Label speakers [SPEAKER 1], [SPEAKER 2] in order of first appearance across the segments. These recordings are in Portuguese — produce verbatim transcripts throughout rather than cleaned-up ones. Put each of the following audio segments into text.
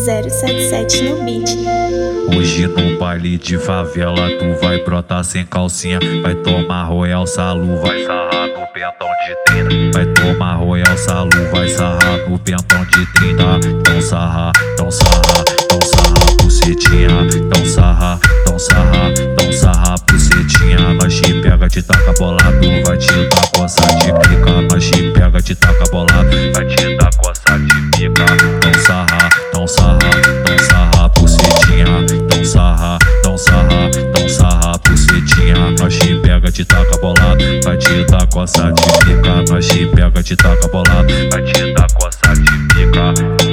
[SPEAKER 1] zero sete sete no beat.
[SPEAKER 2] Hoje no baile de favela tu vai brotar sem calcinha, vai tomar Royal Salu, vai sarrar no pentão de trinta. Vai tomar Royal Salu, vai sarrar no pentão de trinta. Então sarrar, então sarrar, então sarrar bucetinha. Então sarrar, então sarrar, então sarrar bucetinha. Nós te pega, te taca bolado, vai te dar coça de pica. Nós te pega, te taca bolado, vai te dar coça de pica. Então sarrar, então sarrar, então sarrar bucetinha. Então sarrar, então sarrar, então sarrar bucetinha. Nós te pega, te taca bolado, vai te dar coça de pica. Nós te pega, te taca bolado, vai te dar coça de pica.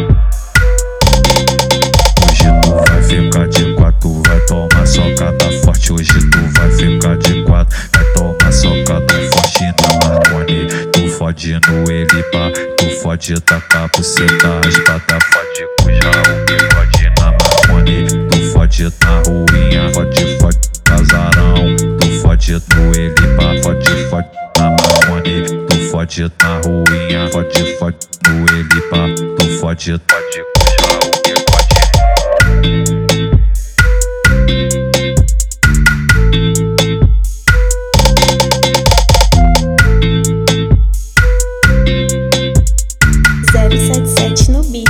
[SPEAKER 2] Hoje tu vai ficar de quatro, vai tomar socada forte. Hoje tu vai ficar de quatro, vai tomar socada forte na Marconi. Tu fode no Elipa, tu fode da capuceta raspada, fode cuja o bigode na Marconi. Tu fode na ruinha, fode, fode casarão. Tu fode no Elipa, fode, fode na Marconi. Tu fode na ruinha, fode, fode no Elipa. Tu fode, fode cuja o bigode.
[SPEAKER 1] zero sete sete no beat.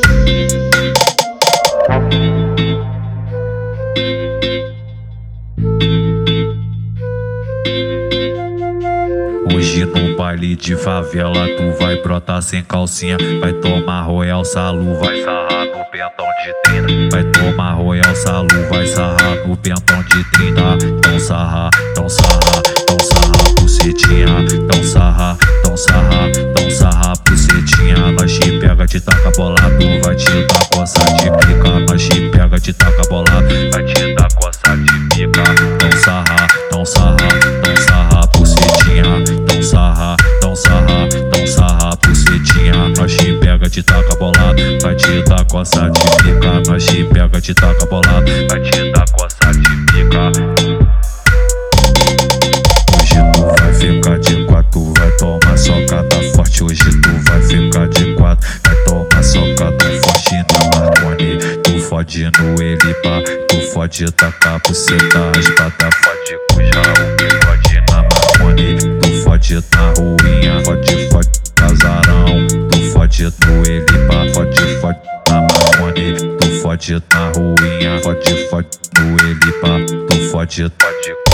[SPEAKER 2] Hoje no baile de favela tu vai brotar sem calcinha, vai tomar Royal Salu, vai sarrar no pentão de trinta. Vai tomar Royal Salu, vai sarrar no pentão de trinta. Então sarrar, então sarrar, então sarrar bucetinha. Então sarrar, então sarrar, então sarrar bucetinha. Nós te pega, te taca bolado, vai te dar coça de pica. Nós te pega, te taca bolado, vai te dar coça de pica. Então sarrar, então sarrar, então sarrar bucetinha. Então sarrar, então sarrar, então sarrar bucetinha. Nós te pega, te taca bolado, vai te dar coça de pica. Nós te pega, te taca bolado, vai te dar coça de pica. Hoje tu vai ficar de quatro, vai tomar socada forte. Hoje tu vai ficar de quatro, vai tomar socada forte na Marconi. Tu fode no Elipa, tu fode da capuceta raspada, fode cuja o bigode na Marconi. Tu fode na ruinha, fode, fode casarão. Tu fode no Elipa, fode, fode na Marconi. Tu fode na ruinha, fode, fode no Elipa. Tu fode, fode